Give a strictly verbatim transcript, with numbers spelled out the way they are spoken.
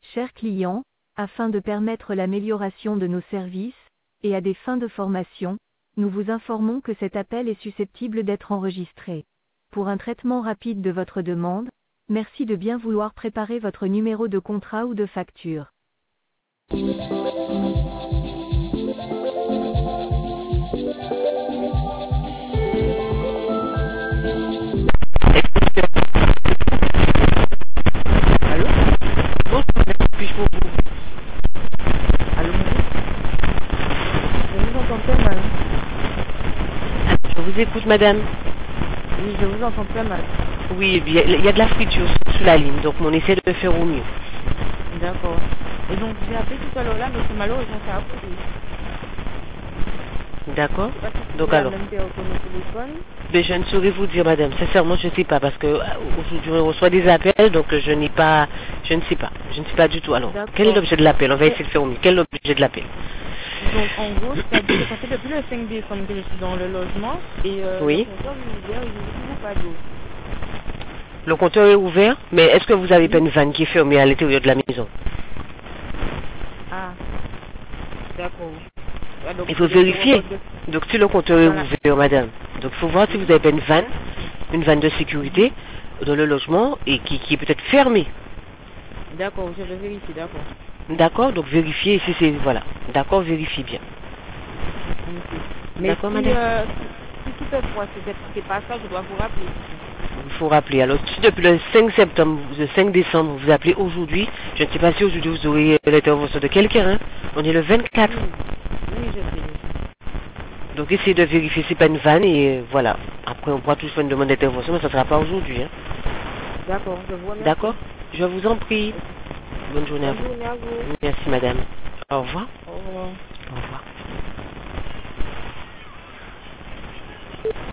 Chers clients, afin de permettre l'amélioration de nos services, et à des fins de formation, nous vous informons que cet appel est susceptible d'être enregistré. Pour un traitement rapide de votre demande, merci de bien vouloir préparer votre numéro de contrat ou de facture. Allô? Bonjour, madame, puis-je vous... Allô, bonjour? Je vous entends très mal. Je vous écoute, madame. Oui, je vous entends très mal. Oui, il y, a, il y a de la friture sur la ligne, donc on essaie de faire au mieux. D'accord. Et donc, j'ai appelé tout à l'heure là, mais c'est malheureusement ça a coupé. D'accord. Je sais pas si Donc c'est la alors, même téléphone au téléphone. mais je ne saurais vous dire, madame. Sincèrement, je ne sais pas, parce que euh, aujourd'hui on reçoit des appels, donc euh, je n'ai pas, je ne sais pas, je ne sais pas du tout. Alors, quel est D'accord. l'objet de l'appel? On va Et essayer de faire au mieux. Quel est l'objet de l'appel? donc, en gros, c'est-à-dire que ça fait depuis le cinq décembre que je suis dans le logement et euh, le Oui. compteur est ouvert, il n'y a toujours pas d'eau. Le compteur est ouvert, mais est-ce que vous avez pas Oui. une vanne qui est fermée à l'intérieur de la maison? Ah, d'accord. Ah, donc, Il faut vous êtes sur vérifier. votre de- Donc si le compteur est dans la... ouvert, madame, donc il faut voir si vous avez pas une vanne, une vanne de sécurité dans le logement et qui, qui est peut-être fermée. D'accord, je vais vérifier, d'accord. D'accord? Donc vérifiez si c'est... Voilà. D'accord, vérifiez bien. Ok. Mais D'accord, si, madame? euh, si toutefois c'est c'est pas ça, je dois vous rappeler. Il faut rappeler. Alors, si depuis le cinq septembre, le cinq décembre, vous appelez aujourd'hui, je ne sais pas si aujourd'hui vous aurez l'intervention de quelqu'un, hein. On est le vingt-quatre. Oui, oui, je sais. je sais. Donc essayez de vérifier si c'est pas une vanne et euh, voilà. Après, on pourra toujours faire une demande d'intervention, mais ça ne sera pas aujourd'hui, hein. D'accord, je vous remercie. D'accord? Je vous en prie. Bonne journée à Bonne vous. journée à vous. Merci, madame. Au revoir. Au revoir. Au revoir.